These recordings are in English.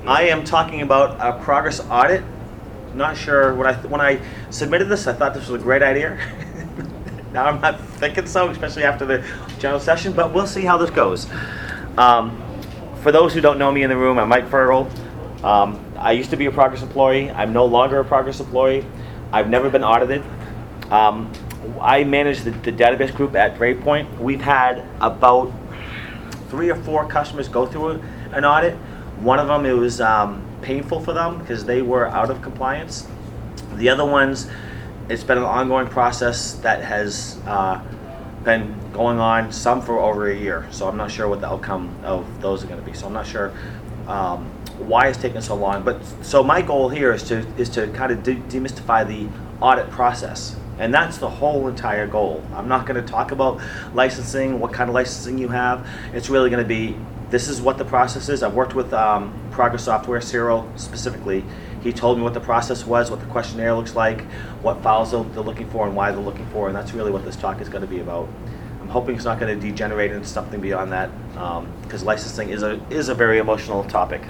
I am talking about a progress audit. Not sure, when I submitted this, I thought this was a great idea. Now I'm not thinking so, especially after the general session, but we'll see how this goes. For those who don't know me in the room, I'm Mike Fergal. I used to be a Progress employee. I'm no longer a Progress employee. I've never been audited. I manage the database group at BravePoint. We've had about 3 or 4 customers go through an audit. One of them, it was painful for them because they were out of compliance. The other ones, it's been an ongoing process that has been going on, some for over a year. So I'm not sure what the outcome of those are going to be. So I'm not sure why it's taken so long. But so my goal here is to kind of demystify the audit process. And that's the whole entire goal. I'm not going to talk about licensing, what kind of licensing you have. It's really going to be, this is what the process is. I've worked with Progress Software, Cyril specifically. He told me what the process was, what the questionnaire looks like, what files they're looking for, and why they're looking for, and that's really what this talk is going to be about. I'm hoping it's not going to degenerate into something beyond that, because licensing is a very emotional topic.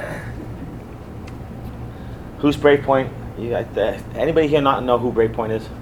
Who's BravePoint? Anybody here not know who BravePoint is?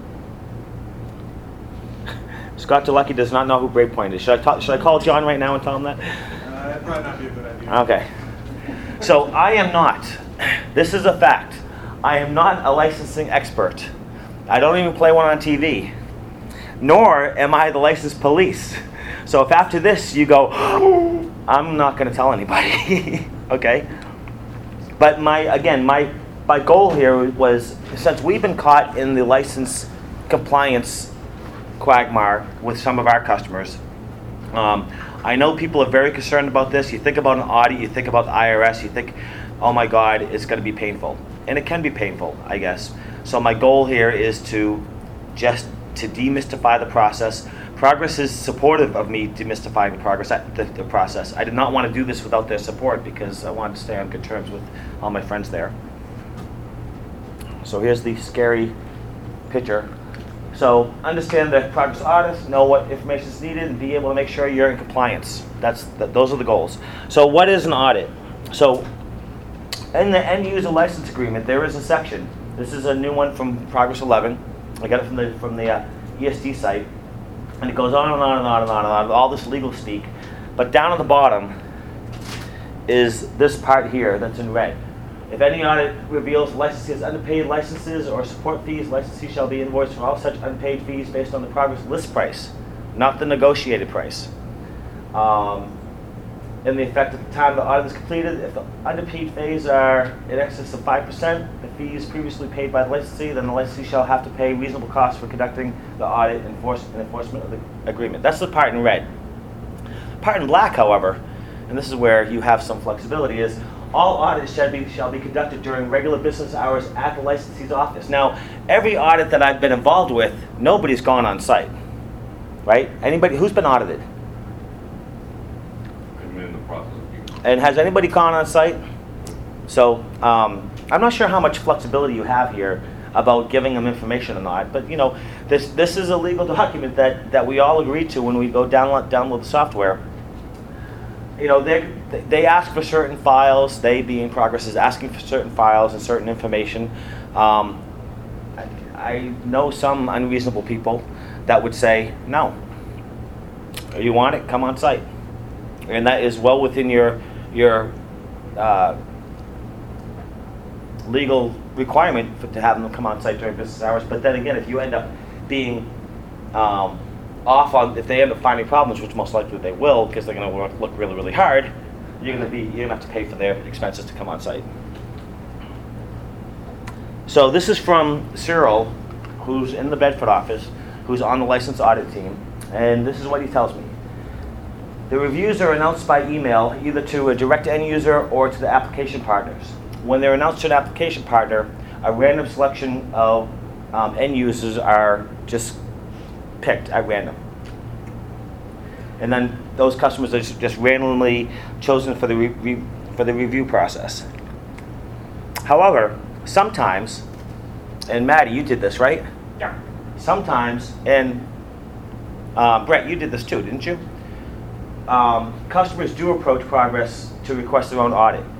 Scott DeLucky does not know who BravePoint is. Should I call John right now and tell him that? That'd probably not be a good idea. Okay. So I am not. This is a fact. I am not a licensing expert. I don't even play one on TV. Nor am I the licensed police. So if after this you go, I'm not going to tell anybody. Okay? But my goal here was, since we've been caught in the license compliance quagmire with some of our customers, I know people are very concerned about this. You think about an audit, you think about the IRS, you think, oh my God, it's going to be painful. And it can be painful, I guess. So my goal here is to demystify the process. Progress is supportive of me demystifying the process. I did not want to do this without their support because I wanted to stay on good terms with all my friends there. So here's the scary picture. So understand the progress audit, know what information is needed, and be able to make sure you're in compliance. Those are the goals. So what is an audit? So in the end user license agreement, there is a section. This is a new one from Progress 11. I got it from the ESD site, and it goes on and on and on and on and on, all this legal speak. But down at the bottom is this part here that's in red. If any audit reveals licensee has underpaid licenses or support fees, licensee shall be invoiced for all such unpaid fees based on the Progress list price, not the negotiated price. In the effect at the time the audit is completed, if the underpaid fees are in excess of 5%, the fees previously paid by the licensee, then the licensee shall have to pay reasonable costs for conducting the audit and enforcement of the agreement. That's the part in red. Part in black, however, and this is where you have some flexibility, is all audits shall be conducted during regular business hours at the licensee's office. Now, every audit that I've been involved with, nobody's gone on site, right? Anybody who's been audited? I'm in the process of And has anybody gone on site? So I'm not sure how much flexibility you have here about giving them information or not, but this is a legal document that we all agree to when we go download the software. They ask for certain files. They, being Progress, is asking for certain files and certain information. I know some unreasonable people that would say, no. You want it? Come on site. And that is well within your legal requirement to have them come on site during business hours. But then again, if you end up being if they end up finding problems, which most likely they will, because they're going to look really, really hard, you're going to have to pay for their expenses to come on site. So this is from Cyril, who's in the Bedford office, who's on the license audit team, and this is what he tells me. The reviews are announced by email, either to a direct end user or to the application partners. When they're announced to an application partner, a random selection of end users are just picked at random. And then those customers are just randomly chosen for the review process. However, sometimes, and Maddie, you did this, right? Yeah. Sometimes, and Brett, you did this too, didn't you? Customers do approach Progress to request their own audit.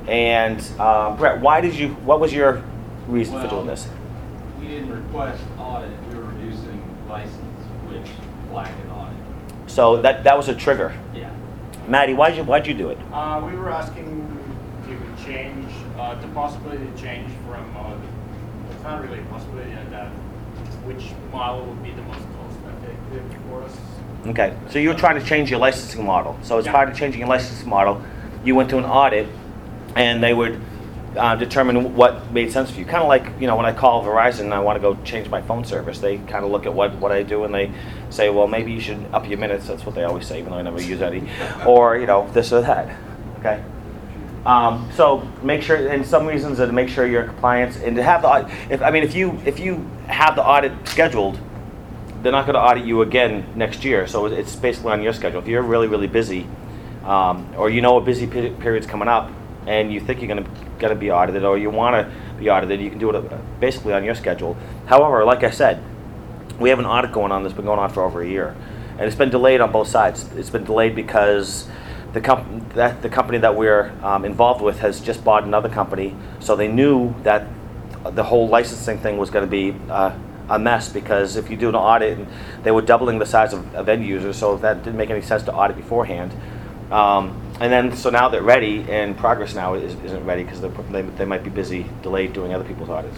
And Brett, what was your reason for doing this? We didn't request audit, we were reducing license, which flagged an audit. So that was a trigger. Yeah. Maddie, why'd you do it? We were asking to change, the possibility to change from, it's not really a possibility, that which model would be the most cost effective for us. Okay, so you were trying to change your licensing model. So as part of changing your licensing model, you went to an audit, and they would determine what made sense for you. Kind of like, when I call Verizon and I want to go change my phone service, they kind of look at what I do and they say, well, maybe you should up your minutes. That's what they always say, even though I never use any. Or, this or that. Okay. So make sure, and some reasons are to make sure you're in compliance and to have the audit. If you have the audit scheduled, they're not going to audit you again next year. So it's basically on your schedule. If you're really, really busy, or a busy period's coming up, and you think you're going to be audited, or you want to be audited, you can do it basically on your schedule. However, like I said, we have an audit going on that's been going on for over a year, and it's been delayed on both sides. It's been delayed because the company that we're involved with has just bought another company, so they knew that the whole licensing thing was going to be a mess, because if you do an audit, they were doubling the size of end users, so that didn't make any sense to audit beforehand. And then, so now they're ready, and Progress now isn't ready because they might be busy, delayed doing other people's audits.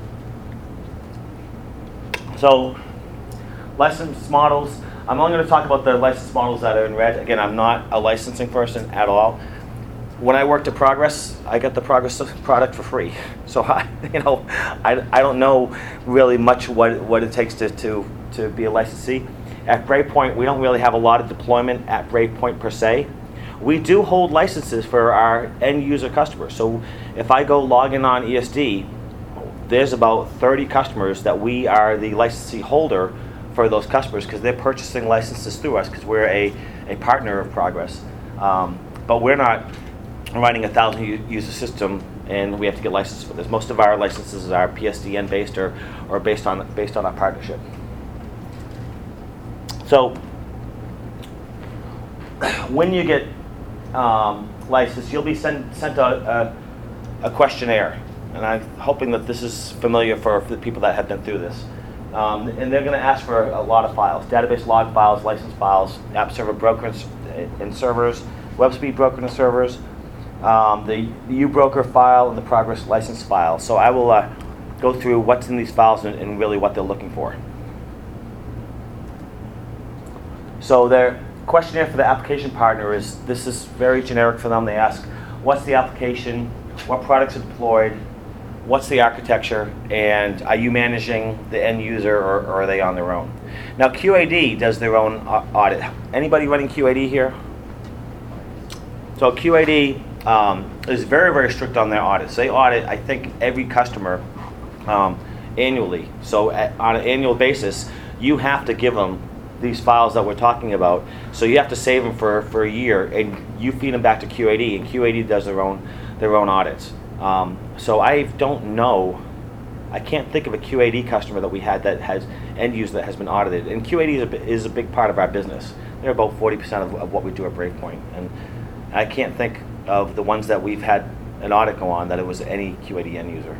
So, license models. I'm only going to talk about the license models that are in red. Again, I'm not a licensing person at all. When I worked at Progress, I got the Progress product for free. So I don't know really much what it takes to be a licensee. At Breakpoint, we don't really have a lot of deployment at Breakpoint per se. We do hold licenses for our end user customers. So if I go log in on ESD, there's about 30 customers that we are the licensee holder for those customers, because they're purchasing licenses through us because we're a partner of Progress. But we're not running a 1,000 user system and we have to get licensed for this. Most of our licenses are PSDN based or based on our partnership. So when you get licensed, you'll be sent a questionnaire, and I'm hoping that this is familiar for the people that have been through this. And they're going to ask for a lot of files: database log files, license files, app server broker and servers, WebSpeed broker and servers, the uBroker file, and the Progress license file. So I will go through what's in these files and really what they're looking for. So their questionnaire for the application partner is very generic for them. They ask, what's the application, what products are deployed, what's the architecture, and are you managing the end user or are they on their own? Now QAD does their own audit. Anybody running QAD here? So QAD is very, very strict on their audits. They audit, I think, every customer annually. So on an annual basis, you have to give them these files that we're talking about. So you have to save them for a year, and you feed them back to QAD, and QAD does their own audits. So I don't know. I can't think of a QAD customer that we had that has end user that has been audited. And QAD is a big part of our business. They're about 40% of what we do at Breakpoint, and I can't think of the ones that we've had an audit go on that it was any QAD end user.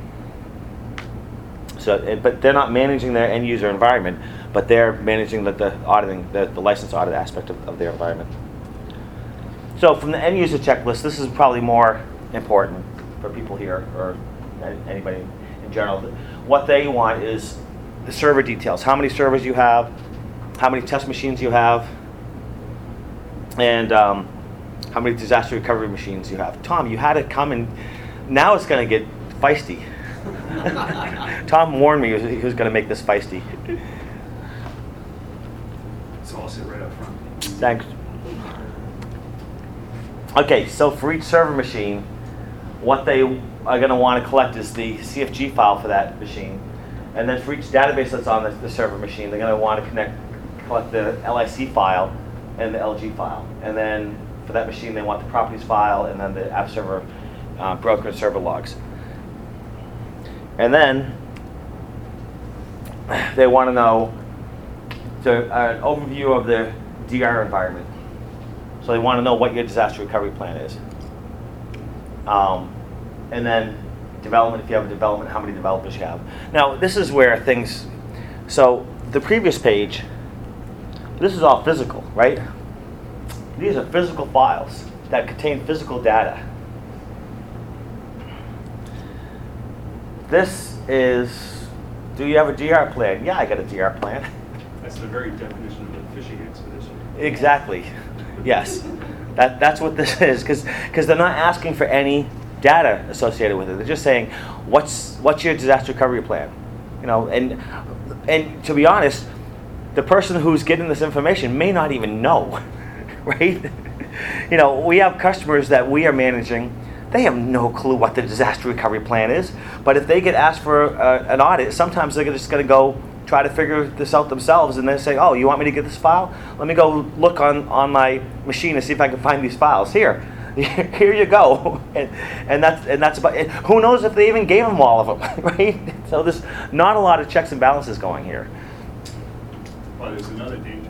So, but they're not managing their end user environment, but they're managing the auditing, the license audit aspect of their environment. So from the end user checklist, this is probably more important for people here or anybody in general. What they want is the server details: how many servers you have, how many test machines you have, and how many disaster recovery machines you have. Tom, you had to come and now it's going to get feisty. Tom warned me he was going to make this feisty. So I'll sit right up front. Thanks. Okay, so for each server machine, what they are going to want to collect is the CFG file for that machine. And then for each database that's on the server machine, they're going to want to collect the LIC file and the LG file. And then for that machine, they want the properties file and then the app server broker and server logs. And then they want to know an overview of the DR environment. So they want to know what your disaster recovery plan is. and then development, if you have a development, how many developers you have. Now, this is where things, so the previous page, this is all physical, right? These are physical files that contain physical data. This is, do you have a DR plan? Yeah, I got a DR plan. That's the very definition of a fishing expedition. Exactly. Yes. That's what this is, because they're not asking for any data associated with it. They're just saying, what's your disaster recovery plan? You know, and to be honest, the person who's getting this information may not even know, right? You know, we have customers that we are managing. They have no clue what the disaster recovery plan is. But if they get asked for an audit, sometimes they're just going to go try to figure this out themselves, and they say, oh, you want me to get this file? Let me go look on my machine and see if I can find these files. Here you go. And that's about it. Who knows if they even gave them all of them, right? So there's not a lot of checks and balances going here. Well, there's another danger.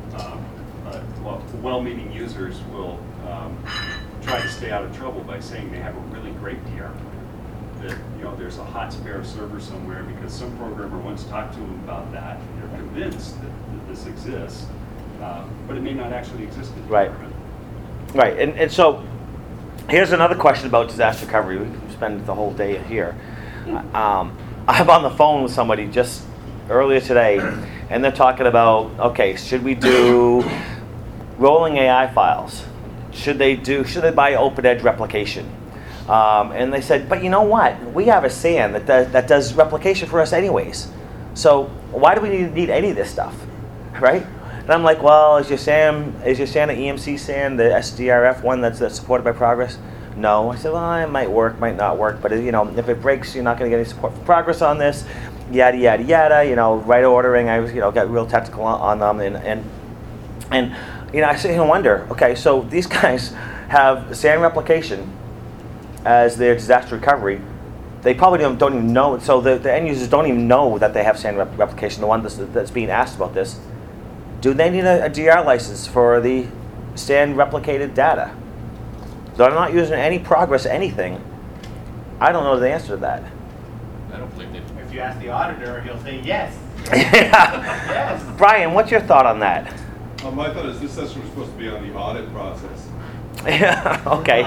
Well-meaning users will try to stay out of trouble by saying they have a really great DR plan. That, you know, there's a hot spare server somewhere because some programmer once talked to them about that. They're convinced that this exists, but it may not actually exist in the Right. environment. Right, and so here's another question about disaster recovery. We can spend the whole day here. I'm on the phone with somebody just earlier today, and they're talking about, okay, should we do rolling AI files? Should they buy OpenEdge replication? And they said, but you know what? We have a SAN that does replication for us anyways. So why do we need any of this stuff, right? And I'm like, well, is your SAN an EMC SAN, the SDRF one that's supported by Progress? No. I said, well, it might work, might not work, but you know, if it breaks, you're not going to get any support for Progress on this. Yada yada yada. You know, right ordering. I was, got real technical on them, and you know, I sit here and wonder. Okay, so these guys have SAN replication as their disaster recovery. They probably don't even know. So the end users don't even know that they have SAN replication. The one that's being asked about this. Do they need a DR license for the SAN replicated data? They're not using any Progress anything. I don't know the answer to that. I don't believe they do. If you ask the auditor, he'll say yes. Yes. Brian, what's your thought on that? My thought is this session was supposed to be on the audit process. Yeah, okay.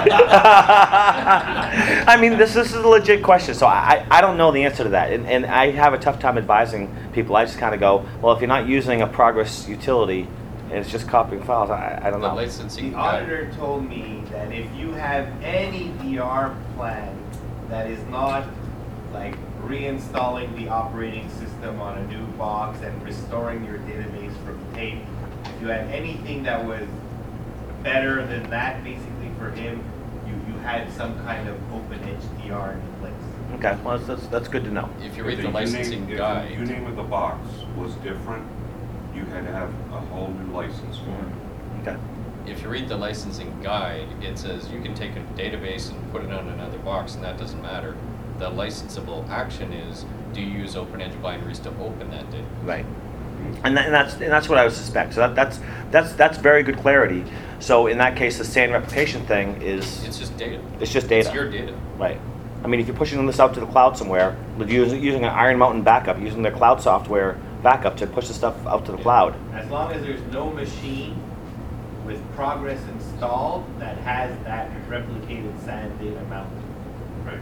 I mean, this is a legit question, so I don't know the answer to that. And I have a tough time advising people. I just kind of go, well, if you're not using a Progress utility and it's just copying files, I don't The know. licensing The guide. auditor told me that if you have any DR plan that is not like reinstalling the operating system on a new box and restoring your database from tape, if you had anything that was better than that, basically for him, you had some kind of OpenEdge DR in place. Okay, well, that's good to know. If you read the licensing guide, If the name of the box was different, you had to have a whole new license for it. Okay. if you read the licensing guide, it says you can take a database and put it on another box, and that doesn't matter. The licensable action is, do you use OpenEdge binaries to open that data? Right. And that's what I would suspect. So that's very good clarity. So in that case, the SAN replication thing is It's just data. it's just data. It's your data. Right. I mean, if you're pushing this out to the cloud somewhere, using an Iron Mountain backup, using the cloud software backup to push the stuff out to the cloud. As long as there's no machine with Progress installed that has that replicated SAN data mounted. Right.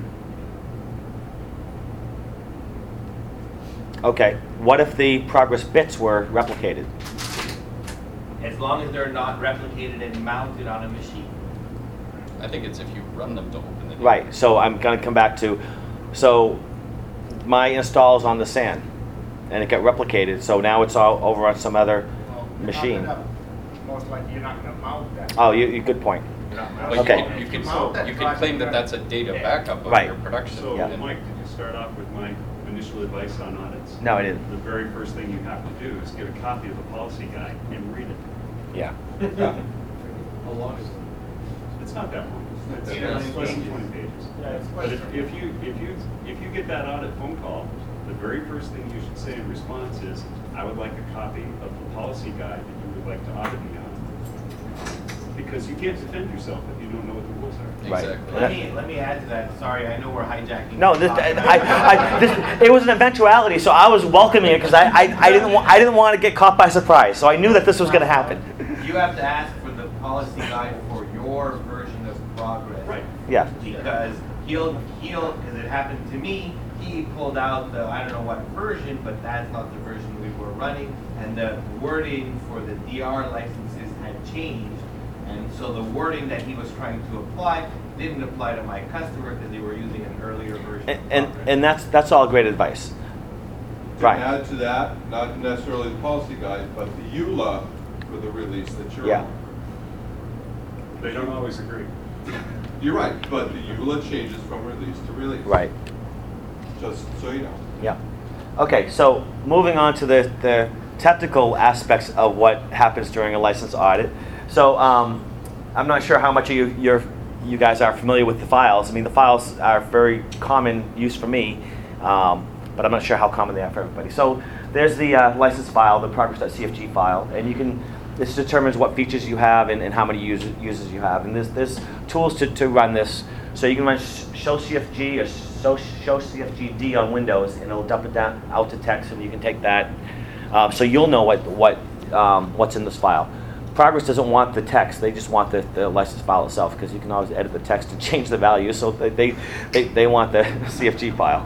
Okay. What if the Progress bits were replicated? As long as they're not replicated and mounted on a machine. I think it's if you run them to open the data. Right. So I'm going to come back to, so my install is on the SAN, and it got replicated. So now it's all over on some other machine. Most likely, you're not going to mount that. Oh, you good point. You're not But mounting Okay. it. you can Mount that claim that project, that's a data backup of Right. your production. So, Yeah. Mike, did you start off with my initial advice on audits? No, I didn't. The very first thing you have to do is get a copy of the policy guide and read it. Yeah. How long is it? It's not that long. It's It's less less than pages. 20 pages. Yeah, it's But quite if you get that audit phone call, the very first thing you should say in response is, I would like a copy of the policy guide that you would like to audit me on. because you can't defend yourself if you don't know what the rules are. Right. Exactly. Let me add to that. Sorry, I know we're hijacking. No, the this, topic. it was an eventuality, so I was welcoming it because I didn't want to get caught by surprise. So I knew that this was going to happen. You have to ask for the policy guide for your version of progress. Right. Yeah. Because because it happened to me, he pulled out the, I don't know what version, but that's not the version we were running, and the wording for the DR licenses had changed, and so the wording that he was trying to apply didn't apply to my customer because they were using an earlier version. of Progress. And that's all great advice. To Right. add to that, not necessarily the policy guide, but the EULA for the release that you're Yeah. on. They don't always agree. You're right, but the EULA changes from release to release. Right. Just so you know. Yeah. Okay, so moving on to the technical aspects of what happens during a license audit. So I'm not sure how much of you guys are familiar with the files. I mean, the files are very common use for me, but I'm not sure how common they are for everybody. So there's the license file, the progress.cfg file, and this determines what features you have and how many users you have. And there's tools to run this. So you can run show CFG or show CFGD on Windows, and it'll dump it down out to text, and you can take that. So you'll know what's in this file. Progress doesn't want the text; they just want the license file itself, because you can always edit the text and change the value. So they want the CFG file.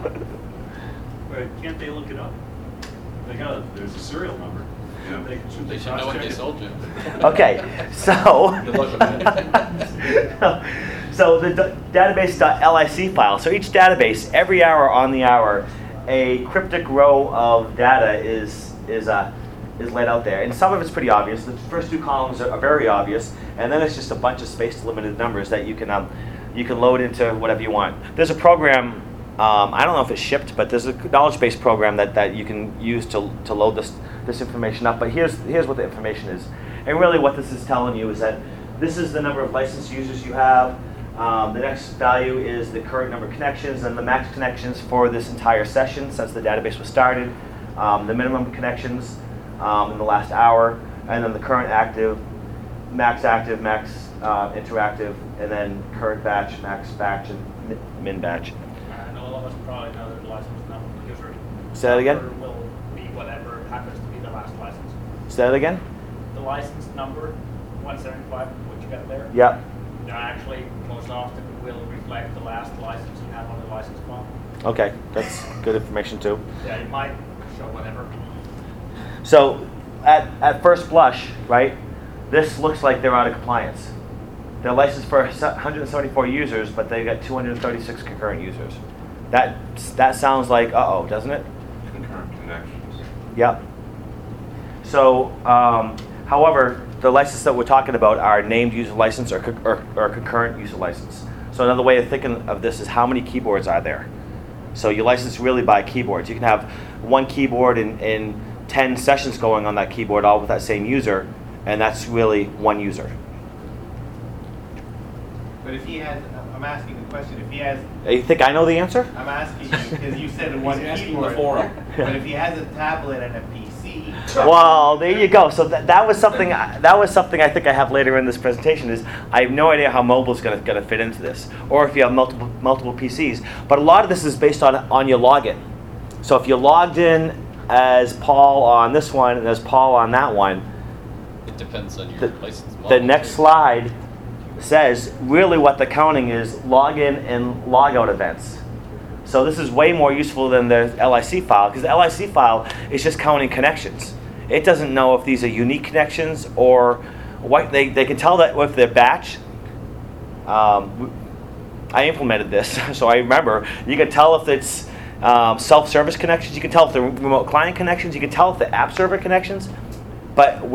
But can't they look it up? There's a serial number. Yeah. They should know what they sold you. Okay, so Good luck with that. so the database.lic file. So each database, every hour on the hour, a cryptic row of data is laid out there, and some of it's pretty obvious. The first two columns are very obvious, and then it's just a bunch of space-limited numbers that you can load into whatever you want. There's a program. I don't know if it's shipped, but there's a knowledge base program that you can use to load this information up. But here's what the information is. And really what this is telling you is that this is the number of licensed users you have. The next value is the current number of connections and the max connections for this entire session since the database was started. The minimum connections in the last hour, and then the current active, max interactive, and then current batch, max batch, and min batch. And all of us probably know that the license number user Say that again? number will be whatever happens to be the last license. Say that again? The license number, 175, what you got there? Yep. Actually, most often will reflect the last license you have on the license file. Okay, that's good information too. Yeah, it might show whatever. So at first blush, right, this looks like they're out of compliance. They're licensed for 174 users, but they've got 236 concurrent users. That sounds like uh-oh, doesn't it? Concurrent connections. Yep. So, however, the license that we're talking about are named user license or concurrent user license. So another way of thinking of this is how many keyboards are there? So you license really by keyboards. You can have one keyboard in 10 sessions going on that keyboard, all with that same user, and that's really one user. But if he has, I'm asking the question, if he has, You think I know the answer? I'm asking you, because you said one He's asking keyboard. the forum. But if he has a tablet and a PC. Well, there you go. So that was something I think I have later in this presentation. Is I have no idea how mobile is going to fit into this, or if you have multiple PCs. But a lot of this is based on your login. So if you're logged in as Paul on this one and as Paul on that one, It depends on your the, license model. the next slide says really what the counting is: login and logout events. So this is way more useful than the LIC file, because the LIC file is just counting connections. It doesn't know if these are unique connections or what. They can tell that if they're batch. I implemented this, so I remember. You can tell if it's self-service connections. You can tell if they're remote client connections. You can tell if they're app server connections. But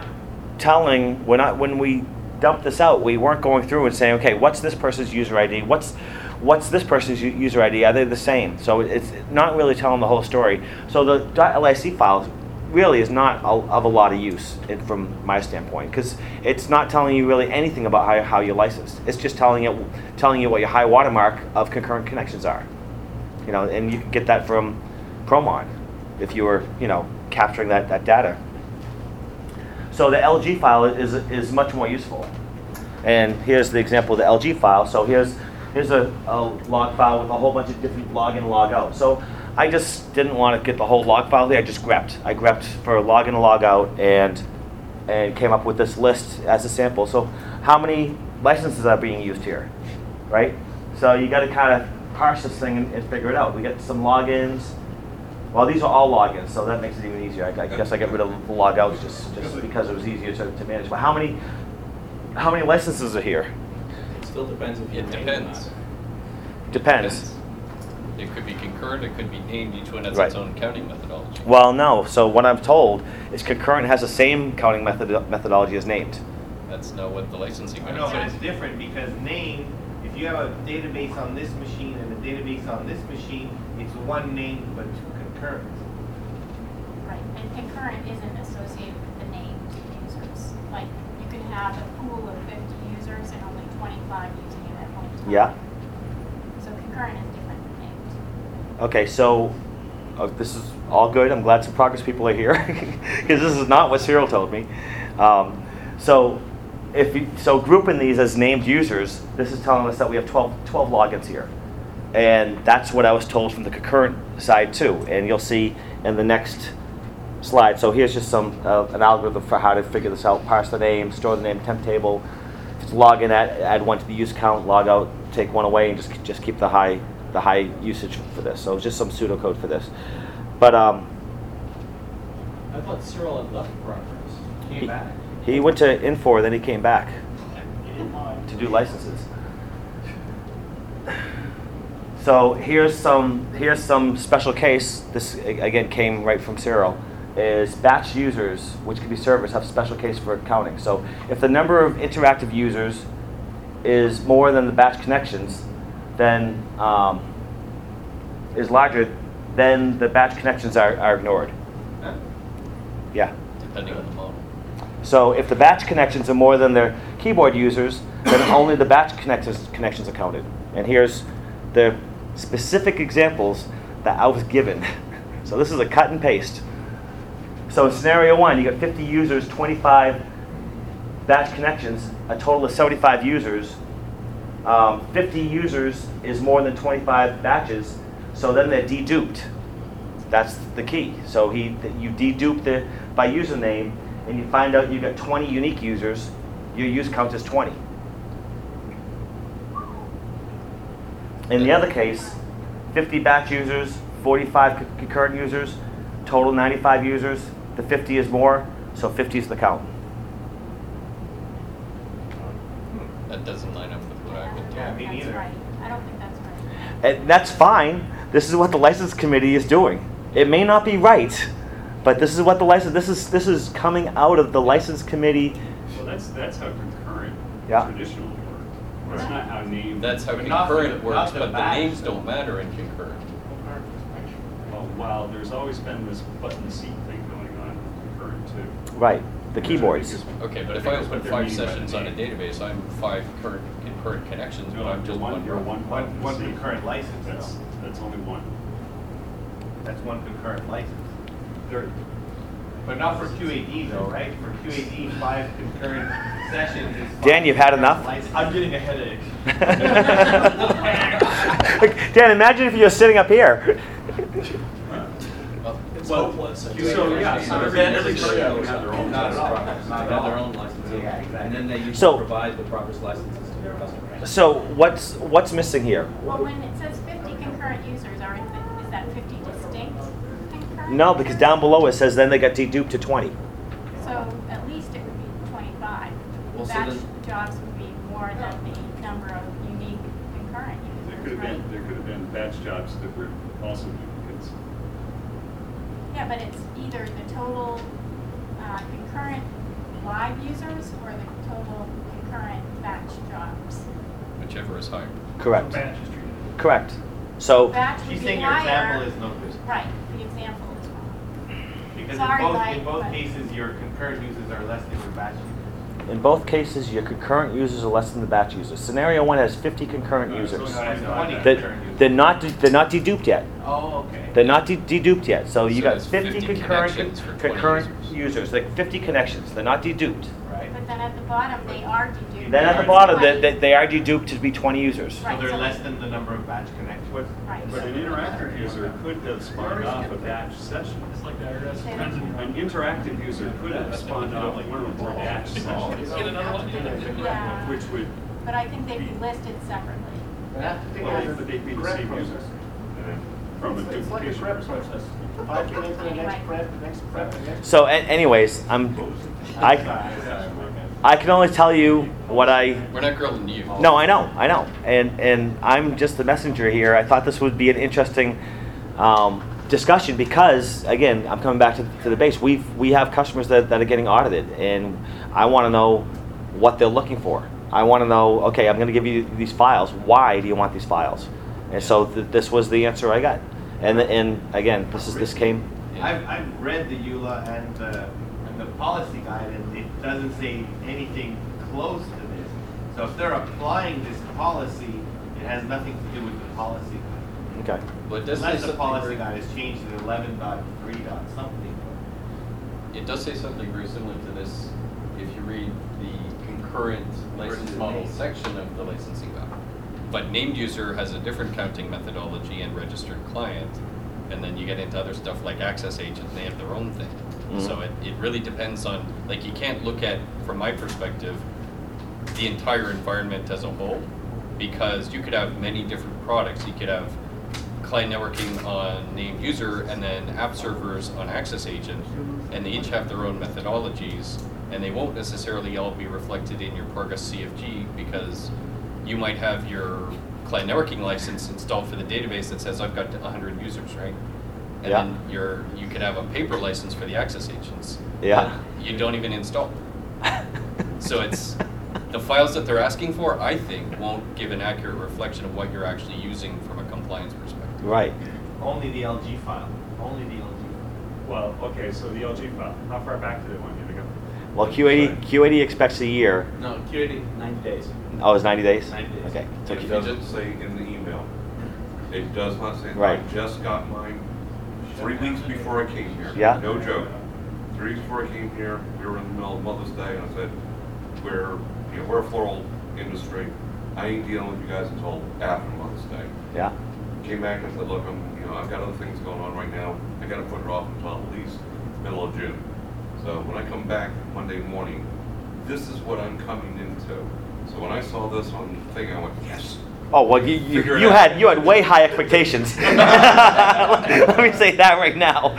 when we dumped this out, we weren't going through and saying, okay, what's this person's user ID? What's this person's user ID? Are they the same? So it's not really telling the whole story. So the .lic file really is not of a lot of use from my standpoint, because it's not telling you really anything about how you're licensed. It's just telling you what your high watermark of concurrent connections are. And you can get that from Promon if you were capturing that data. So the LG file is much more useful. And here's the example of the LG file. So here's a log file with a whole bunch of different log in, log out. So I just didn't want to get the whole log file there. I just grepped. I grepped for log in and log out and came up with this list as a sample. So how many licenses are being used here, right? So you got to kind of parse this thing and figure it out. We get some logins. Well, these are all logins, so that makes it even easier. I guess I get rid of the log outs just because it was easier to manage. But how many licenses are here? It still depends if you It depends. Depends. It could be concurrent, it could be named, each one has Right. its own counting methodology. Well, no. So what I'm told is concurrent has the same counting methodology as named. That's not what the licensing I know, but guide it's says. different because name, if you have a database on this machine and a database on this machine, it's one name but two concurrent. Right, and concurrent isn't associated with the named users. Like, you can have a pool of 50 users and only 25 using it at one time. Yeah. So concurrent is different than named. Okay, so this is all good. I'm glad some progress people are here because this is not what Cyril told me. So grouping these as named users, this is telling us that we have 12 logins here. And that's what I was told from the concurrent side too. And you'll see in the next slide. So here's just an algorithm for how to figure this out. Parse the name, store the name, temp table. If it's log in, add one to the use count, log out, take one away, and just keep the high usage for this. So it's just some pseudocode for this. But I thought Cyril had left Progress. Came back. he went to Infor, then he came back to do licenses. So here's some special case. This again came right from Cyril. Is batch users, which can be servers, have special case for counting. So if the number of interactive users is more than the batch connections, then is larger, then the batch connections are ignored. Yeah. Depending on the model. So if the batch connections are more than their keyboard users, then only the batch connections are counted. And here's the specific examples that I was given. So this is a cut and paste. So in scenario 1, you got 50 users, 25 batch connections, a total of 75 users. 50 users is more than 25 batches, so then they're deduped. That's the key. So you dedupe by username, and you find out you got 20 unique users. Your use count is 20. In the other case, 50 batch users, 45 concurrent users, total 95 users. The 50 is more, so 50 is the count. That doesn't line up with what I've been Yeah, told. me That's neither. right. I don't think that's right. And that's fine. This is what the license committee is doing. It may not be right, but this is what this is coming out of the license committee. Well, that's how concurrent Yeah. traditionally works. It's not how named. That's how But not for concurrent the- works, not the but the batch, names though. don't matter in concurrent. Well, there's always been this button seat thing going on with concurrent too. Right, the keyboards. Okay, but if I I think open that's what they're 5 meaning by the sessions on a name. database, I'm 5 concurrent connections, but I'm just one. You're one button One seat. concurrent license, That's though. only one. That's one concurrent license. There, But not for QAD though, right? For QAD, 5 concurrent sessions is 5 Dan, you've had concurrent enough? licenses. I'm getting a headache. Dan, imagine if you're sitting up here. It's Well, hopeless. so, yeah, so every program have their own. Not at all. Not They at have their all. own licenses. Yeah, exactly. And then they usually So- provide the progress licenses to their customers. So what's missing here? Well, when it says 50 concurrent users, is that 50 distinct concurrent? No, because down below it says then they got deduped to 20. So at least it would be 25. Well, so Batch then- jobs would be more than the number of unique concurrent There users, right? could have been batch jobs that were also duplicates. Yeah, but it's either the total concurrent live users or the total concurrent batch jobs. Whichever is higher. Correct. Correct. So Batch would She's be saying your higher. example is no good. Right, the example is wrong. Because Sorry, in Mike, both but- cases, your concurrent users are less than your batch users. in both cases, your concurrent users are less than the batch users. Scenario 1 has 50 concurrent No, it's users. only- That's 20 That- concurrent users. They're not deduped yet. Oh, okay. They're not deduped yet. So you So got it's 50 50 concurrent connections for 20 concurrent users, like 50 connections. They're not deduped. Right. But then at the bottom, they are deduped. Then at the bottom, they argue duped to be 20 users. So Right, they're so- less than the number of batch connects. Right. But an interactive user could have spawned off a batch session. It's like the IRS. Say that. An interactive user could have spawned off one or more batch sessions, Get another one. Yeah. which would, But I think they'd be listed separately. well, but they'd be the same users from a duplication perspective. So, anyways, I can only tell you what I. We're not grilling you. No, I know, and I'm just the messenger here. I thought this would be an interesting discussion because, again, I'm coming back to the base. We have customers that are getting audited, and I want to know what they're looking for. I want to know, okay, I'm going to give you these files. Why do you want these files? And so this was the answer I got. And again, this came. I've read the EULA and the policy guide, and it doesn't say anything close to this. So if they're applying this policy, it has nothing to do with the policy guide. Okay. But it does say Unless the something policy very- guide has changed to 11.3 dot something. It does say something very similar to this if you read the concurrent license Versus model named. section of the licensing guide. But named user has a different counting methodology and registered client. And then you get into other stuff like access agent, they have their own thing. Mhm. So it really depends on, like, you can't look at, from my perspective, the entire environment as a whole, because you could have many different products. You could have client networking on named user and then app servers on access agent, and they each have their own methodologies, and they won't necessarily all be reflected in your Progress CFG, because you might have your client networking license installed for the database that says I've got 100 users, right? And Yeah. then you could have a paper license for the access agents. Yeah. that you don't even install. So it's the files that they're asking for, I think, won't give an accurate reflection of what you're actually using from a compliance perspective. Right. Only the LG file. Only the LG file. Well, okay, so the LG file, how far back do they want you to go? Well, QAD expects a year. No, QAD, 90 days. Oh, it's 90 days? 90 days. Okay. So It doesn't say in the email. It does not say, Right. I just got mine 3 weeks before I came here. Yeah. No joke. 3 weeks before I came here, we were in the middle of Mother's Day, and I said, we're a floral industry. I ain't dealing with you guys until after Mother's Day. Yeah. Came back and said, look, I've got other things going on right now. I gotta put it off until at least middle of June. So when I come back Monday morning, this is what I'm coming into. So when I saw this on the thing, I went, yes. Oh well, Figure it you out. had way high expectations. Let me say that right now.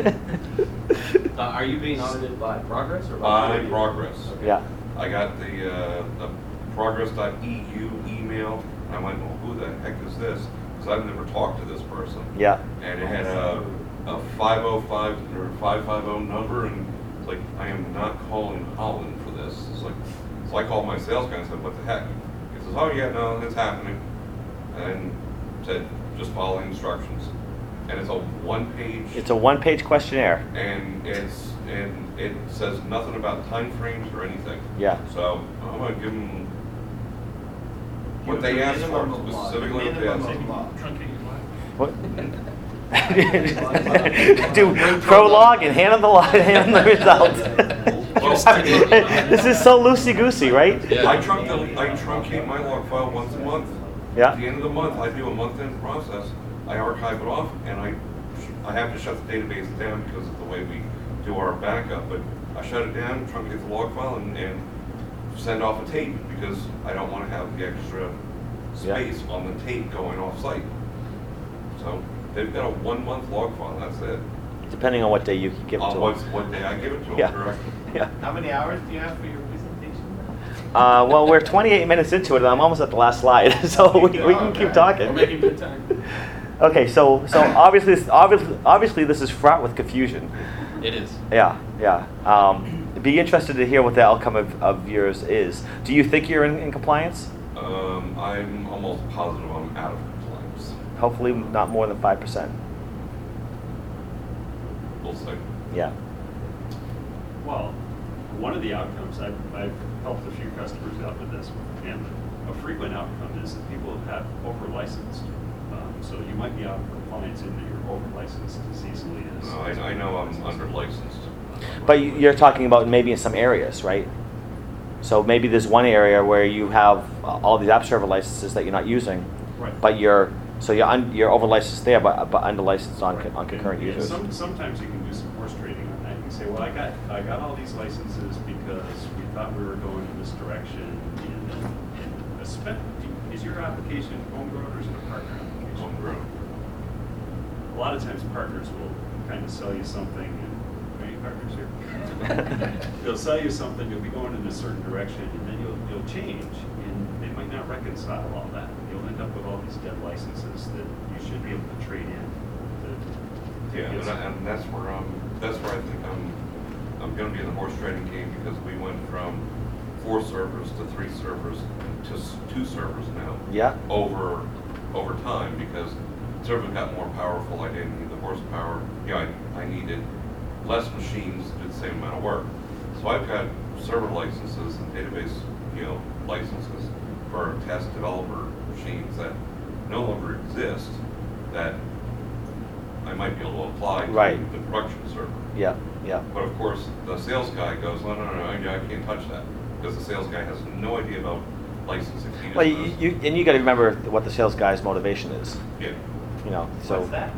Are you being audited by Progress or By QAD? Progress. Yeah. I got the progress.eu email. And I went, well, who the heck is this? Because I've never talked to this person. Yeah. And it had a 505 or 550 number, and it's like, I am not calling Holland for this. It's like, so I called my sales guy and said, what the heck? He says, oh yeah, no, it's happening. And said, just follow the instructions. And it's a one-page. It's a one-page questionnaire. And it says nothing about time frames or anything. Yeah. So I'm gonna give them what they asked for, specifically what they asked for. What? Do prologue and hand on the results. This is so loosey-goosey, right? Yeah. I truncate my log file once a month. Yeah. At the end of the month, I do a month-end process. I archive it off, and I have to shut the database down because of the way we do our backup. But I shut it down, truncate the log file, and send off a tape because I don't want to have the extra space on the tape going off-site. So they've got a 1 month log file. That's it. Depending on what day you can give it to On them. what day I give it to them, Yeah. correct? Yeah. How many hours do you have for your presentation? Well, we're 28 minutes into it, and I'm almost at the last slide, so we can keep talking. We're making good time. Okay, so obviously this is fraught with confusion. It is. Yeah. Be interested to hear what the outcome of yours is. Do you think you're in compliance? I'm almost positive I'm out of compliance. Hopefully not more than 5%. We'll see. Yeah. Well, one of the outcomes, I've helped a few customers out with this, and a frequent outcome is that people have over-licensed. So you might be out of compliance in that you're over-licensed as easily as. No, I know I'm under licensed. But you're talking about maybe in some areas, right? So maybe there's one area where you have all these app server licenses that you're not using, Right. but you're over licensed there, but under licensed on Right. on concurrent And users. sometimes you can do some horse trading on that. You can say, well, I got all these licenses because we thought we were going in this direction. And is your application homegrown or is it a partner application? Homegrown. A lot of times partners will kind of sell you something, and are you partners here? They'll sell you something, you'll be going in a certain direction, and then you'll change, and they might not reconcile all that. You'll end up with all these dead licenses that you should be able to trade in. Yeah, and that's where I think I'm going to be in the horse trading game, because we went from 4 servers to 3 servers to 2 servers now. Yeah. Over time, because servers got more powerful. I didn't need the horsepower. Yeah, I needed less machines to do the same amount of work. So I've got server licenses and database, licenses for test developer machines that no longer exist, that I might be able to apply to Right. the production server. Yeah, yeah. But of course, the sales guy goes, no, I can't touch that, because the sales guy has no idea about licensing. He just Well, knows- you got to remember what the sales guy's motivation is. Yeah. So What's that?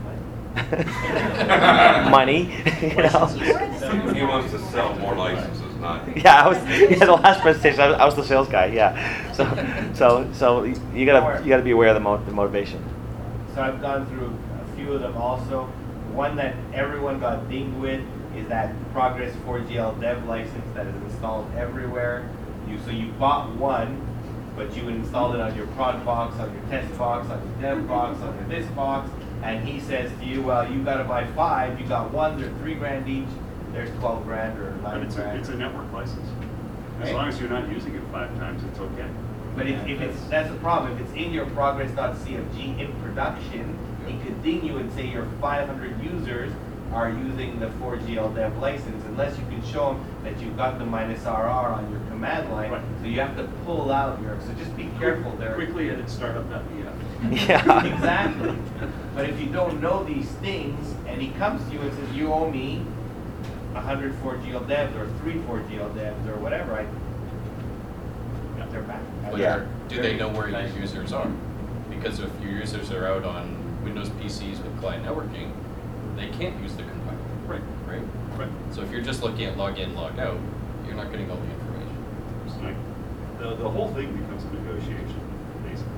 money. He wants to sell more licenses, not. Yeah, the last presentation I was the sales guy. Yeah, so you gotta be aware of the motivation. So I've gone through a few of them also. One that everyone got dinged with is that Progress 4GL Dev license that is installed everywhere. So you bought one, but you installed it on your prod box, on your test box, on your dev box, on your this box, and he says to you, well, you got to buy 5. You got one, they're $3,000 each. There's 12 grand or 9 But it's grand. a network license. As Right. long as you're not using it 5 times, it's okay. But if it's, that's the problem, if it's in your progress.cfg in production, he could ding you and say your 500 users are using the 4GL dev license, unless you can show them that you've got the -RR on your command line. Right. So you have to pull out so just be careful there. Quickly edit startup.pf. Yeah. Exactly. But if you don't know these things, and he comes to you and says, you owe me 100 4GL devs or 3 4GL devs or whatever, they're back. But Yeah. do they know where your users are? Because if your users are out on Windows PCs with client networking, they can't use the compiler. Right. Right? Right. So if you're just looking at log in, log out, you're not getting all the information. It's like, the whole thing becomes a negotiation, basically.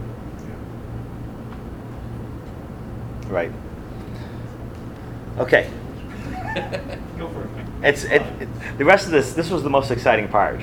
Right. Okay. Go for it. It's the rest of this was the most exciting part.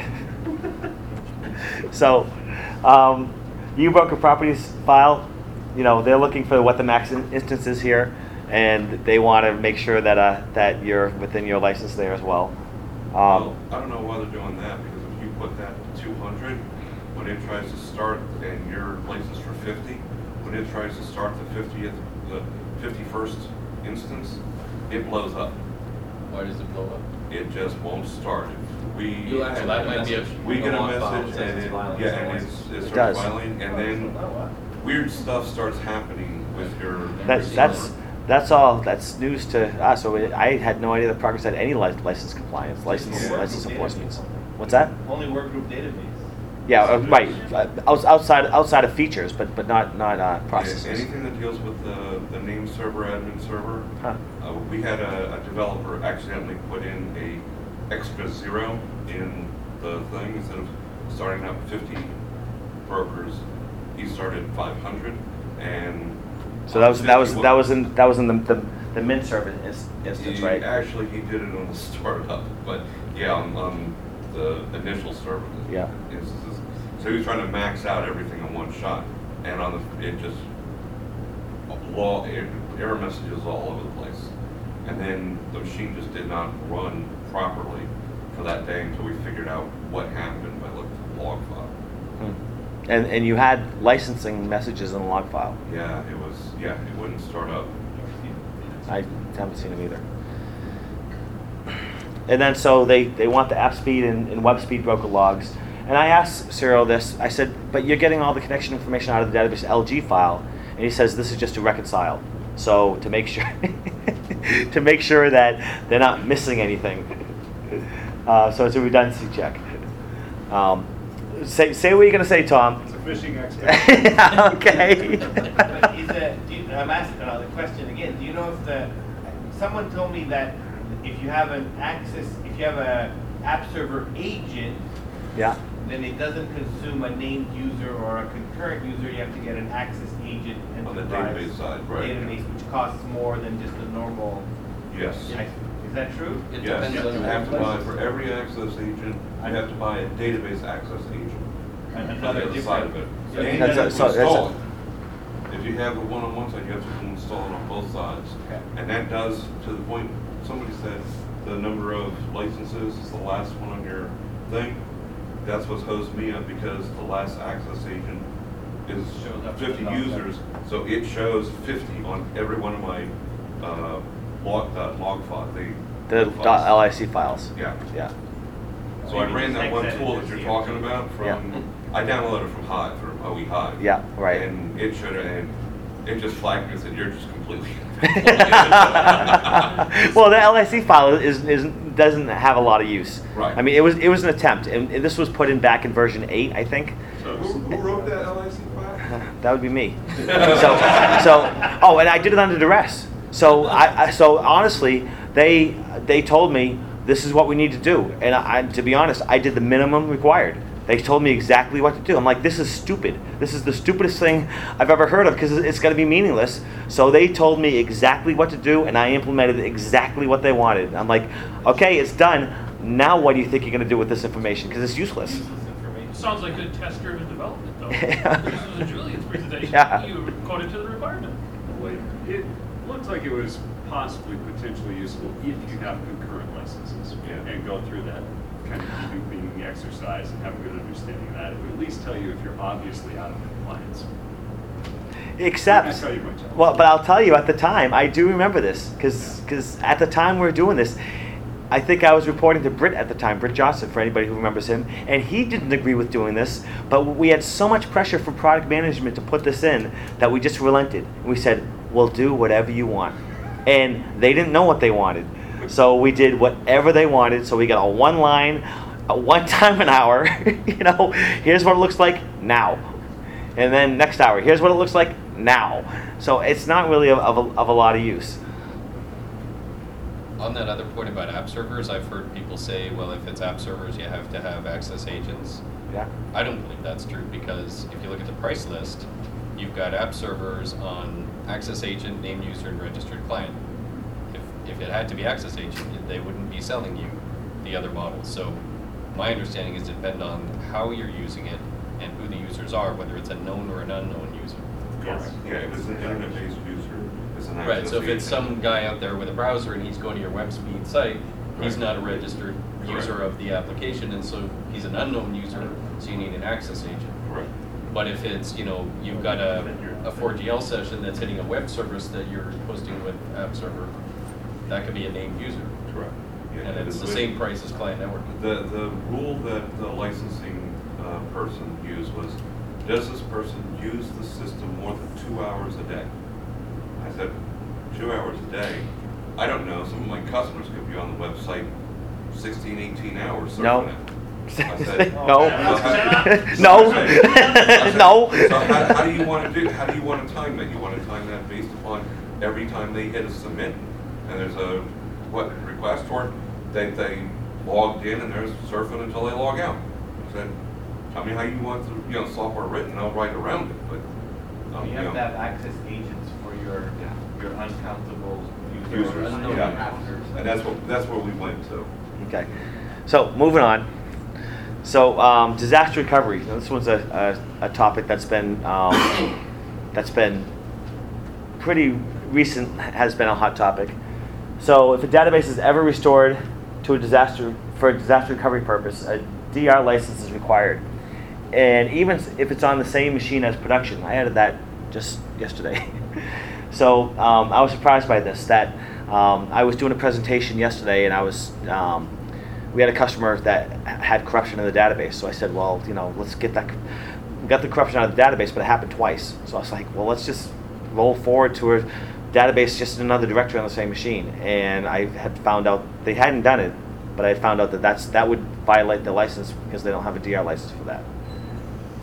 So, U-Broker Properties file, they're looking for what the max instance is here, and they want to make sure that you're within your license there as well. Well, I don't know why they're doing that, because if you put that to 200, when it tries to start, and you're licensed for 50, when it tries to start the 51st instance, it blows up. Why does it blow up? It just won't start. You'll actually that get a might be a- message. We get a Log file message, says and it's violating it the license. starts It does. filing, and then weird stuff starts happening with your. That's all. That's news to us. So I had no idea that Progress had any license compliance, license enforcement. What's that? Only workgroup database. Yeah, right. Outside of features, but not processes. Anything that deals with the name server, admin server. Huh. We had a developer accidentally put in a extra 0 in the thing. Instead of starting up 50 brokers, he started 500, and So that was in the Mint server instance, right? Actually, he did it on the startup, but yeah, on the initial server Yeah. instances. So he was trying to max out everything in one shot, and it just error messages all over the place. And then the machine just did not run properly for that day until we figured out what happened by looking at the log file. And you had licensing messages in the log file. Yeah, it wouldn't start up. I haven't seen them either. And then so they want the app speed and web speed broker logs. And I asked Cyril this. I said, but you're getting all the connection information out of the database LG file. And he says this is just to reconcile. So to make sure that they're not missing anything. So it's a redundancy check. say what you're gonna say, Tom. It's a fishing expedition. Okay. But I'm asking the question again. Do you know if someone told me that if you have a app server agent, Yeah. then it doesn't consume a named user or a concurrent user. You have to get an access agent On the enterprise database side, right. database, which costs more than just a normal. Yes. Is that true? It Yes, depends on you the have to buy license. for every access agent, you have to buy a database access agent. On Another the other side of it. So And you That's have a- to so that's install a- it. If you have the one on one side, you have to install it on both sides. Okay. And that does, to the point, somebody said, the number of licenses is the last one on your thing. That's what's hosed me up because the last access agent is Shows up 50 as a users. So it shows 50 on every one of my log file. The .lic files. Yeah. Yeah. So I ran that one tool that you're talking about Yeah. from, I downloaded from Hive, from OE Hive. Yeah, right. And it showed it, and it just flagged me and said, you're just completely. Well, the LIC file doesn't have a lot of use. Right. I mean, it was an attempt, and this was put in back in version 8, I think. Who wrote that LIC file? That would be me. Oh, and I did it under duress. So so honestly, they told me this is what we need to do, and to be honest, I did the minimum required. They told me exactly what to do. I'm like, this is stupid. This is the stupidest thing I've ever heard of because it's going to be meaningless. So they told me exactly what to do, and I implemented exactly what they wanted. I'm like, okay, it's done. Now what do you think you're going to do with this information? Because it's useless. Sounds like good test-driven development, though. Yeah. This was in Julian's presentation. Yeah. You coded to the requirement. Like, it looked like it was possibly potentially useful if you have concurrent licenses. Yeah. And go through that kind of deduping exercise and have a good understanding of that. It would at least tell you if you're obviously out of compliance. Except, I'll tell you much else. well, but I'll tell you at the time, I do remember this because at the time we were doing this, I think I was reporting to Britt at the time, Britt Johnson, for anybody who remembers him, and he didn't agree with doing this, but we had so much pressure from product management to put this in that we just relented. We said, we'll do whatever you want. And they didn't know what they wanted. So we did whatever they wanted. So we got a one line, a one time an hour, here's what it looks like now. And then next hour, here's what it looks like now. So it's not really of a lot of use. On that other point about app servers, I've heard people say, well, if it's app servers, you have to have access agents. Yeah. I don't believe that's true because if you look at the price list, you've got app servers on access agent, named user, and registered client. If it had to be access agent, they wouldn't be selling you the other models. So my understanding is it depends on how you're using it and who the users are, whether it's a known or an unknown user. Yes. Yeah, if it's an internet-based user, it's an access Right, so if it's agent. some guy out there with a browser and he's going to your web speed site, he's not a registered user of the application, and so he's an unknown user, so you need an access agent. Right. But if it's, you've got a 4GL session that's hitting a web service that you're hosting with app server, that could be a named user. Correct. Yeah, And it's the but same price as client networking. The rule that the licensing person used was, does this person use the system more than 2 hours a day? I said, 2 hours a day? I don't know, some of my customers could be on the website 16, 18 hours No. surfing it. I said, No. No. No. So how do you want to time that? You want to time that based upon every time they hit a submit, and there's a request, or they logged in and they're surfing until they log out. I said, tell me how you want the software written, and I'll write around it. But You have to have access agents for your uncountable users. Users, yeah. And that's where we went to. Okay. So moving on. So disaster recovery. Now, this one's a topic that's been pretty recent. Has been a hot topic. So if a database is ever restored to a disaster recovery purpose, a DR license is required. And even if it's on the same machine as production, I added that just yesterday. So I was surprised by this. That I was doing a presentation yesterday, and we had a customer that had corruption in the database. So I said, well, let's get that. We got the corruption out of the database, but it happened twice. So I was like, well, let's just roll forward to a database just in another directory on the same machine. And I had found out they hadn't done it, but I had found out that would violate the license because they don't have a DR license for that.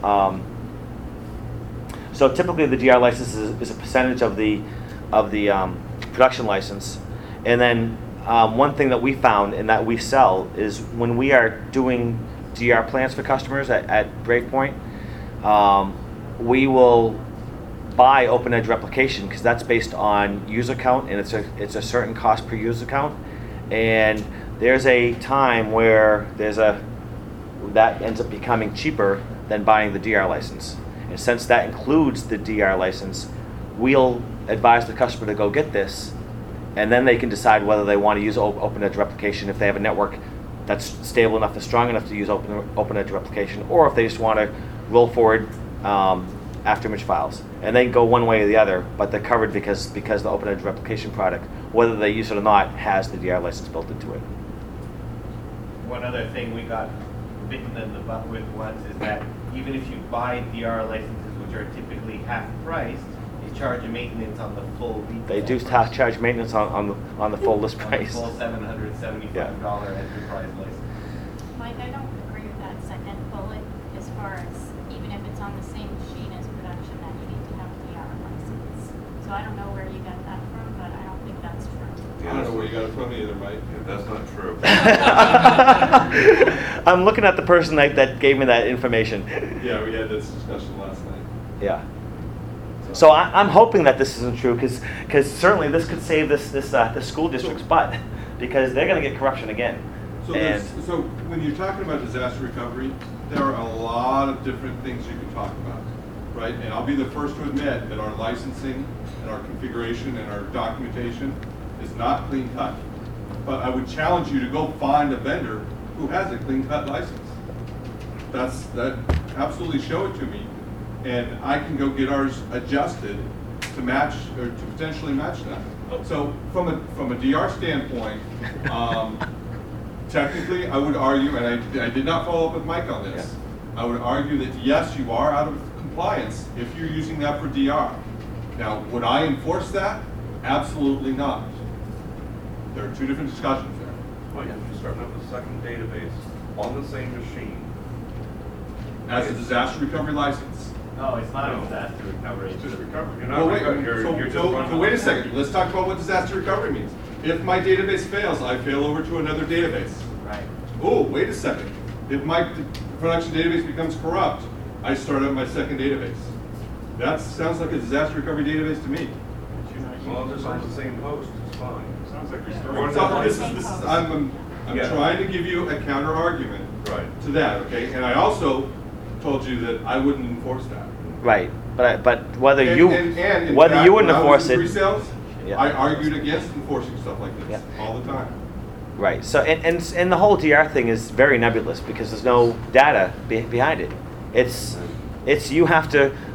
So typically the DR license is a percentage of the production license. And then one thing that we found and that we sell is when we are doing DR plans for customers at Breakpoint, we will buy OpenEdge replication because that's based on user count and it's a certain cost per user count. And there's a time where that ends up becoming cheaper than buying the DR license. And since that includes the DR license, we'll advise the customer to go get this, and then they can decide whether they want to use OpenEdge replication if they have a network that's stable enough and strong enough to use OpenEdge replication, or if they just want to roll forward after image files. And they can go one way or the other, but they're covered because the OpenEdge replication product, whether they use it or not, has the DR license built into it. One other thing we got bitten in the butt with once is that even if you buy DR licenses, which are typically half price, they charge a maintenance on the full retail They do price. charge maintenance on the full list On the price. full $775 enterprise license. Mike, I don't agree with that second bullet as far as even if it's on the same machine as production, that you need to have a DR license. So I don't know where you got that from, but I don't think that's true. I don't know where you got it from either, Mike. Yeah, that's not true. I'm looking at the person that gave me that information. Yeah, we had this discussion last night. Yeah. So I'm hoping that this isn't true because certainly this could save this school district's butt because they're going to get corruption again. So, And so when you're talking about disaster recovery, there are a lot of different things you can talk about, right? And I'll be the first to admit that our licensing and our configuration and our documentation is not clean cut. But I would challenge you to go find a vendor who has a clean cut license. That absolutely show it to me, and I can go get ours adjusted to match or to potentially match that. So from a DR standpoint, technically I would argue, and I did not follow up with Mike on this. I would argue that yes, you are out of compliance if you're using that for DR. Now, would I enforce that? Absolutely not. There are two different discussions there. Well, you start up a second database on the same machine. As a disaster recovery license. No, it's not a disaster recovery. It's just recovery. You're Well, not, wait, you're just running. so wait a second. Let's talk about what disaster recovery means. If my database fails, I fail over to another database. Right. Oh, wait a second. If my production database becomes corrupt, I start up my second database. That sounds like a disaster recovery database to me. Well, just on the same host, it's fine. Sounds like you're Or storing. not. This is, I'm Yeah. trying to give you a counter argument Right. to that, okay? And I also told you that I wouldn't enforce that. right, but whether And- you and in whether fact, you wouldn't when I was enforce in it, pre-sales, Yeah. I argued against enforcing stuff like this Yeah. all the time. right? So and the whole DR thing is very nebulous because there's no data behind it. It's you have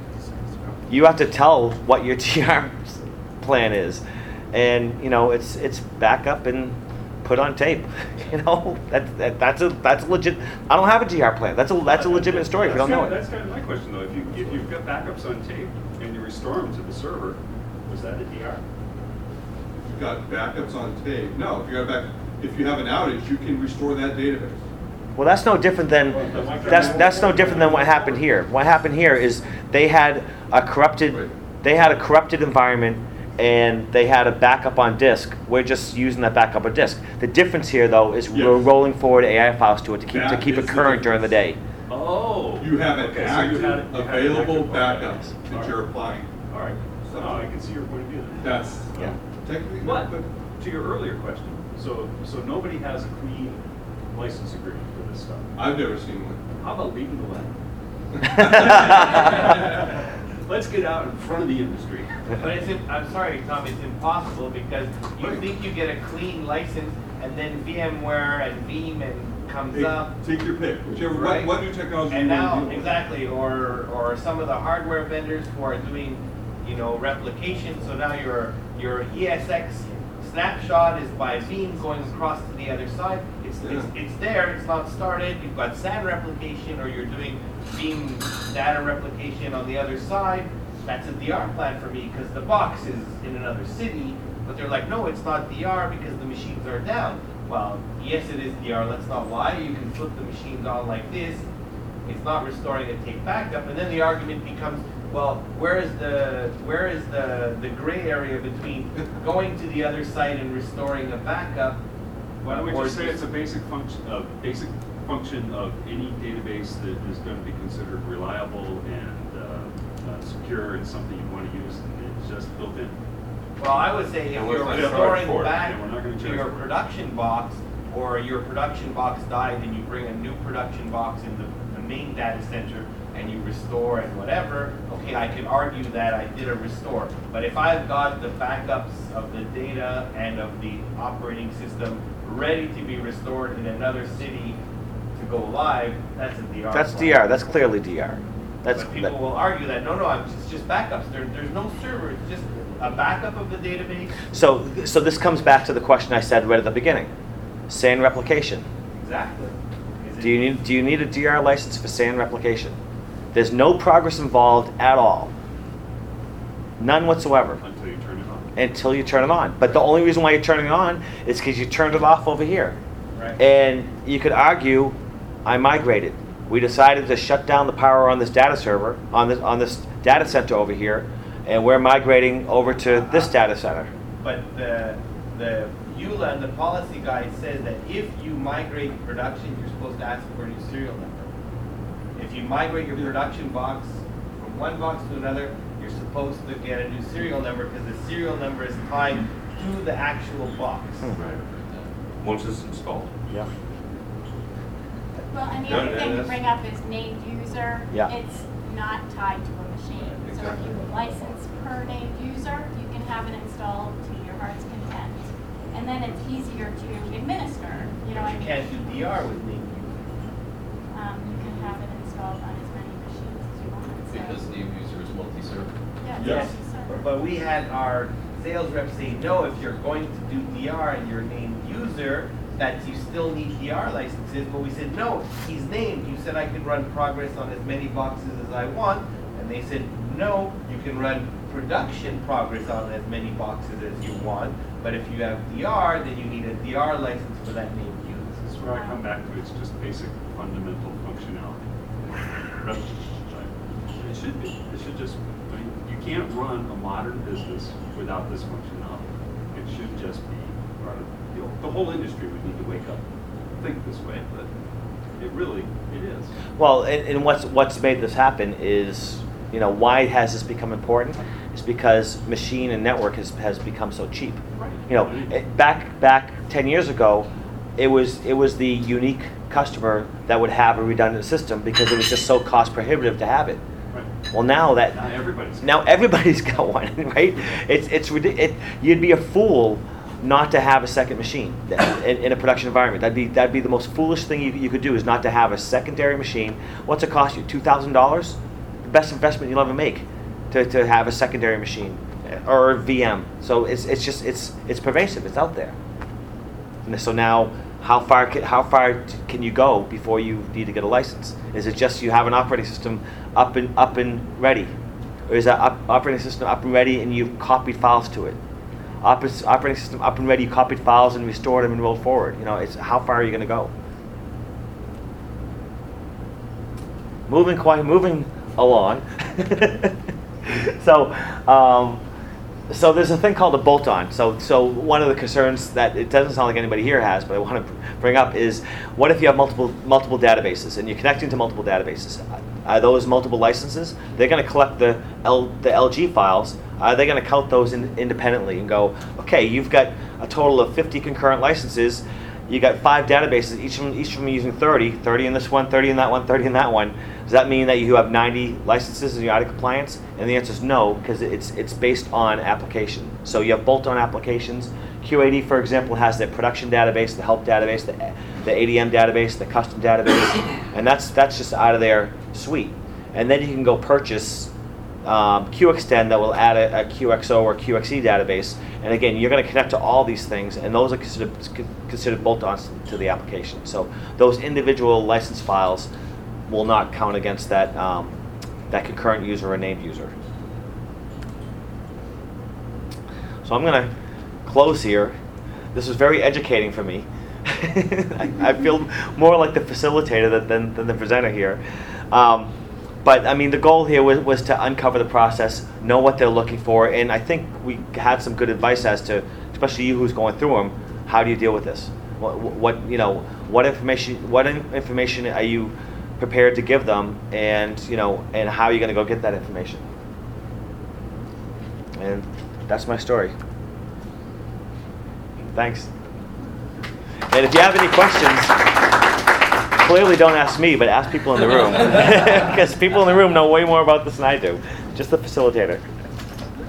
to tell what your DR plan is, and it's back up and put on tape. That's a legit. I don't have a DR plan. That's a legitimate story if you don't know it. That's kind of my question though. If you've got backups on tape and you restore them to the server, was that a DR? You've got backups on tape. No, if you have an outage, you can restore that database. Well, that's no different than that's no different than what happened here. What happened here is they had a corrupted environment and they had a backup on disk. We're just using that backup on disk. The difference here, though, is we're Yes. rolling forward AI files to it to keep That it is the current during the day. Oh. You have an okay, so active, you had an available active backup All that right. you're applying. All right. So now I can see your point of view. Then. That's Yeah. technically. But to your earlier question, so nobody has a clean license agreement for this stuff. I've never seen one. How about leaving the lab? Let's get out in front of the industry. But I'm sorry, Tom, it's impossible because you think you get a clean license and then VMware and Veeam comes up. Take your pick, whichever. Right. What new technology And you want to now, deal with. exactly, or some of the hardware vendors who are doing, replication. So now your ESX snapshot is by Veeam going across to the other side. It's there. It's not started. You've got SAN replication, or you're doing Veeam data replication on the other side. That's a DR plan for me because the box is in another city. But they're like, no, it's not DR because the machines are down. Well, yes, it is DR. Let's not lie. You can flip the machines on like this. it's not restoring a tape backup, and then the argument becomes, well, where is the gray area between going to the other site and restoring a backup? Why don't we or just say it's a basic function of any database that is going to be considered reliable and secure and something you want to use, and it's just built in. Well, I would say if And you're let's not charge restoring for it. back Yeah, we're not gonna to charge your for it. production box, or your production box died and you bring a new production box in the main data center and you restore and whatever, okay, I could argue that I did a restore. But if I've got the backups of the data and of the operating system ready to be restored in another city to go live, that's a DR. That's file. DR. That's clearly DR. That's But people will argue that, no, it's just backups. There's no server, it's just a backup of the database. so this comes back to the question I said right at the beginning. SAN replication. Exactly. Is Do you need a DR license for SAN replication? There's no progress involved at all. None whatsoever Until you turn it on. until you turn it on. But the only reason why you're turning it on is because you turned it off over here. Right. And you could argue, I migrated. We decided to shut down the power on this data server, on this data center over here, and we're migrating over to this data center. But the EULA and the policy guide says that if you migrate production, you're supposed to ask for a new serial number. If you migrate your production box from one box to another, you're supposed to get a new serial number because the serial number is tied to the actual box. Right. Once it's installed. Yeah. Well, and the Yeah, other and thing to that's- bring up is named user. Yeah. It's not tied to a machine. So if Exactly. you license per named user, you can have it installed to your heart's content. And then it's easier to administer, you know what I You mean? can't do DR with named You can have it installed on as many machines as you want. So- Because the user is multi-server. Yeah, Yes, it's multi-server. but we had our sales rep say, no, if you're going to do DR and you're named user, that you still need DR licenses, but we said, no, he's named. You said I could run progress on as many boxes as I want, and they said, no, you can run production progress on as many boxes as you want, but if you have DR, then you need a DR license for that named user. This is where I come back to, it's just basic fundamental functionality. Right. It should be. It should just, I mean, you can't run a modern business without this functionality. It should just be part of, the whole industry would need to wake up, think this way, but it is. Well, and what's made this happen is, why has this become important? It's because machine and network has become so cheap. Right. Back 10 years ago, it was the unique customer that would have a redundant system because it was just so cost prohibitive to have it. Right. Well, now everybody's got one, right? It's ridiculous. You'd be a fool not to have a second machine in a production environment. That'd be the most foolish thing you could do, is not to have a secondary machine. What's it cost you? $2,000? The best investment you'll ever make to have a secondary machine or a VM. So it's pervasive. It's out there. And so now, how far can you go before you need to get a license? Is it just you have an operating system up and ready, or is that operating system up and ready and you've copied files to it? Operating system up and ready, you copied files and restored them and rolled forward. It's how far are you going to go? Moving along. So there's a thing called a bolt-on. So one of the concerns that it doesn't sound like anybody here has, but I want to bring up is, what if you have multiple databases and you're connecting to multiple databases? Are those multiple licenses? They're going to collect the LG files. Are they going to count those independently and go, okay, you've got a total of 50 concurrent licenses. You got 5 databases, each of them using 30 in this one, 30 in that one, 30 in that one. Does that mean that you have 90 licenses and you're out of compliance? And the answer is no, because it's based on application. So you have bolt-on applications. QAD, for example, has their production database, the help database, the ADM database, the custom database, and that's just out of their suite. And then you can go purchase QXtend that will add a QXO or QXE database. And again, you're going to connect to all these things, and those are considered bolt-ons to the application. So those individual license files will not count against that concurrent user or named user. So I'm going to close here. This was very educating for me. I feel more like the facilitator than the presenter here. But I mean, the goal here was to uncover the process, know what they're looking for, and I think we had some good advice as to, especially you who's going through them, how do you deal with this? What information are you prepared to give them, and and how are you going to go get that information? And that's my story. Thanks. And if you have any questions, clearly don't ask me, but ask people in the room. Because people in the room know way more about this than I do. Just the facilitator.